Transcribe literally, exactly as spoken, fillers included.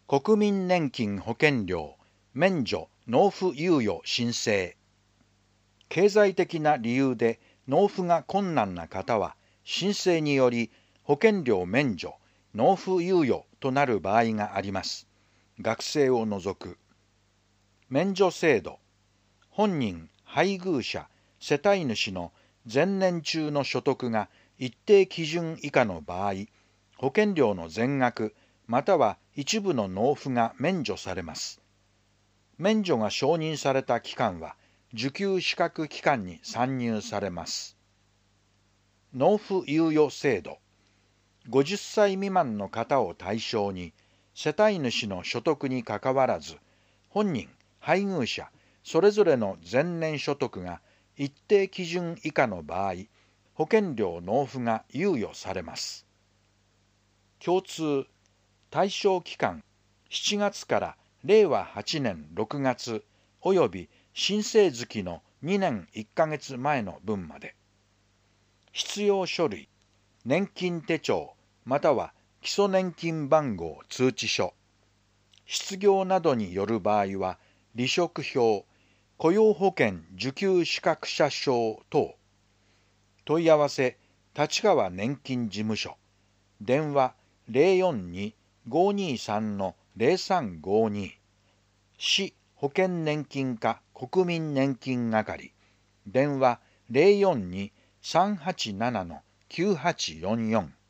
国民年金保険料免除納付猶予申請。経済的な理由で納付が困難な方は、申請により保険料免除、納付猶予となる場合があります。学生を除く。免除制度。本人、配偶者、世帯主の前年中の所得が一定基準以下の場合、保険料の全額または一部の納付が免除されます。免除が承認された期間は、受給資格期間に算入されます。納付猶予制度。ごじゅっさい未満の方を対象に、世帯主の所得にかかわらず、本人、配偶者、それぞれの前年所得が一定基準以下の場合、保険料納付が猶予されます。共通。対象期間、しちがつかられいわはちねんろくがつおよび申請月のにねんいっかげつまえの分まで。必要書類、年金手帳または基礎年金番号通知書。失業などによる場合は、離職票、雇用保険受給資格者証等。問い合わせ、立川年金事務所。電話 ゼロよんに ごーにーさん ゼロさんごーにー。市保険年金課国民年金係。電話 ゼロよんに さんはちなな きゅうはちよんよん。